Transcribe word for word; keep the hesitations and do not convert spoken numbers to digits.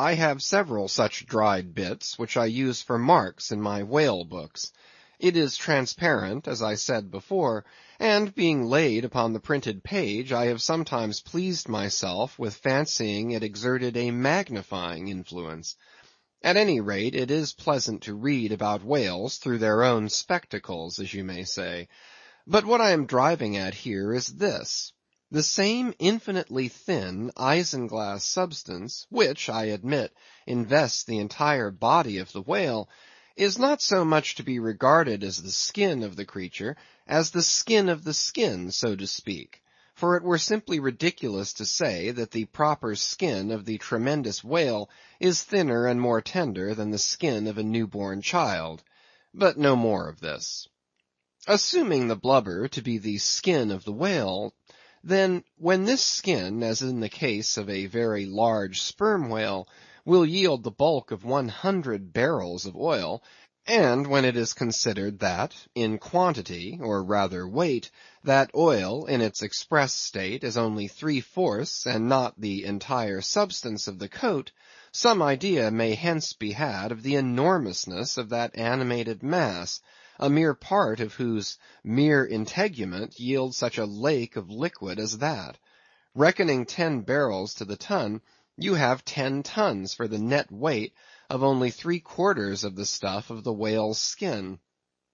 I have several such dried bits, which I use for marks in my whale books. It is transparent, as I said before, and being laid upon the printed page, I have sometimes pleased myself with fancying it exerted a magnifying influence. At any rate, it is pleasant to read about whales through their own spectacles, as you may say. But what I am driving at here is this. The same infinitely thin isinglass substance, which, I admit, invests the entire body of the whale, is not so much to be regarded as the skin of the creature, as the skin of the skin, so to speak. For it were simply ridiculous to say that the proper skin of the tremendous whale is thinner and more tender than the skin of a newborn child. But no more of this. Assuming the blubber to be the skin of the whale, then when this skin, as in the case of a very large sperm whale, will yield the bulk of one hundred barrels of oil, and when it is considered that, in quantity, or rather weight, that oil in its express state is only three-fourths and not the entire substance of the coat, some idea may hence be had of the enormousness of that animated mass, a mere part of whose mere integument yields such a lake of liquid as that. Reckoning ten barrels to the ton, you have ten tons for the net weight of only three quarters of the stuff of the whale's skin.